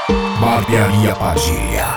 Barbearia Padilha.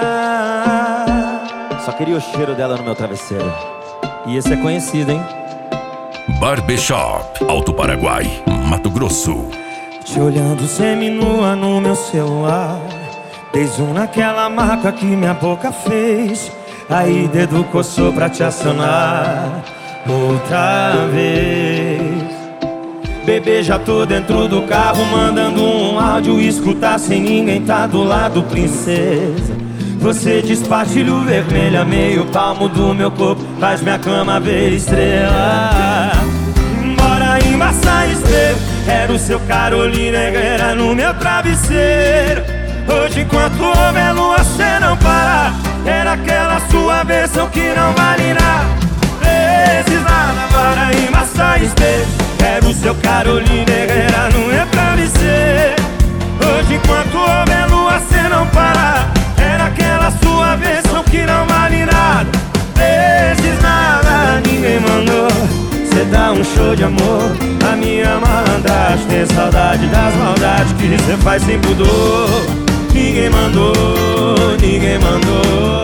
Só queria o cheiro dela no meu travesseiro. E esse é conhecido, hein? Barbershop, Alto Paraguai, Mato Grosso. Te olhando seminua no meu celular, dei zoom naquela marca que minha boca fez. Aí dedo coçou pra te acionar outra vez. Bebê, já tô dentro do carro mandando um áudio, escutar sem ninguém tá do lado, princesa. Você despartilho vermelha, meio palmo do meu corpo, faz minha cama ver estrela. Bora embaçar espelho, era o seu Carolina Herrera no meu travesseiro. Hoje enquanto houve a lua cê não para, era aquela sua versão que não vale nada. Vezes nada, bora embaçar espelho, era o seu Carolina Herrera no meu travesseiro. Hoje enquanto houve a lua cê não para, era aquela sua versão que não vale nada. Vezes nada, ninguém mandou cê dá um show de amor, a minha malandragem. Tem saudade das maldades que cê faz sem pudor. Ninguém mandou, ninguém mandou.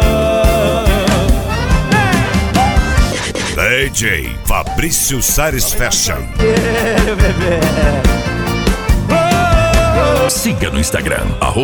DJ Fabrício Sares Fashion. Bebê. Siga no Instagram,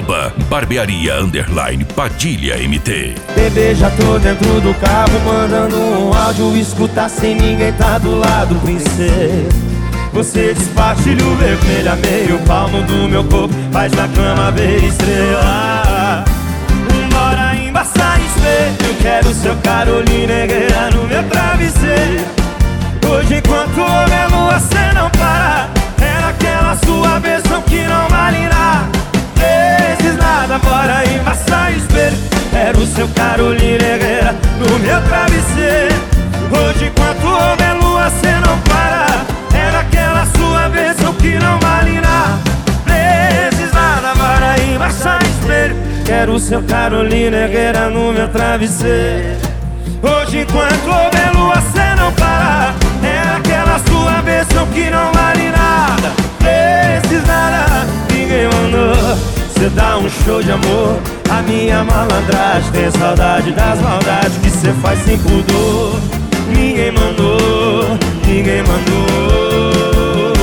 @barbearia_padilha_mt. Bebê, já tô dentro do carro mandando um áudio, escutar sem ninguém tá do lado, princesa. Você despartilho vermelha, meio palmo do meu corpo, faz na cama ver estrela. Bora embaçar espelho, quero seu Carolina Herrera no meu travesseiro. Hoje enquanto houve a lua cê não para, era aquela sua versão que não vale nada. Vezes nada, bora embaçar espelho, era o seu Carolina Herrera no meu travesseiro. Hoje enquanto houve a lua cê não para, era aquela sua versão que não vale nada. Vezes nada, bora embaçar espelho, quero o seu Carolina Herrera no meu travesseiro. Hoje enquanto houve a lua cê não para, era aquela sua versão que não vale nada. Vezes nada, ninguém mandou cê dá um show de amor, a minha malandragem. Tem saudade das maldades que cê faz sem pudor. Ninguém mandou, ninguém mandou.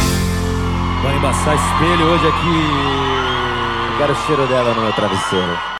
Vou embaçar espelho hoje aqui. Quero o cheiro dela no meu travesseiro.